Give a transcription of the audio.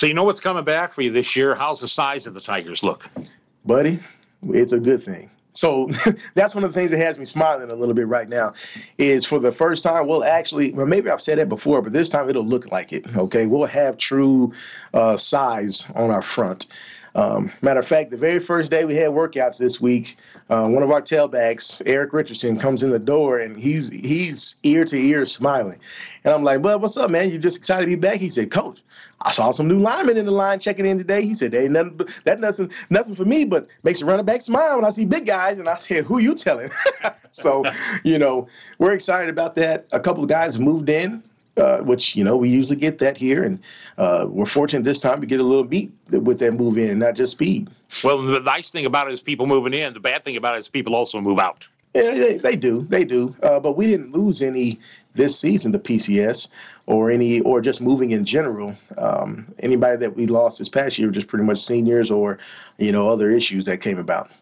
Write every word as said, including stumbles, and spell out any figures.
So you know what's coming back for you this year? How's the size of the Tigers look? Buddy, it's a good thing. So that's one of the things that has me smiling a little bit right now is for the first time, we'll actually, well, maybe I've said that before, but this time it'll look like it, okay? We'll have true uh, size on our front. Um, matter of fact, the very first day we had workouts this week, uh, one of our tailbacks, Eric Richardson, comes in the door and he's he's ear to ear smiling. And I'm like, well, what's up, man? You just excited to be back? He said, Coach, I saw some new linemen in the line checking in today. He said, ain't nothing, that nothing, nothing for me, but makes a running back smile when I see big guys. And I said, who you telling? So, you know, we're excited about that. A couple of guys moved in. Uh, which, you know, we usually get that here. And uh, we're fortunate this time to get a little meat with that move in, not just speed. Well, the nice thing about it is people moving in. The bad thing about it is people also move out. Yeah, they, they do. They do. Uh, but we didn't lose any this season to P C S or any or just moving in general. Um, anybody that we lost this past year were just pretty much seniors or, you know, other issues that came about.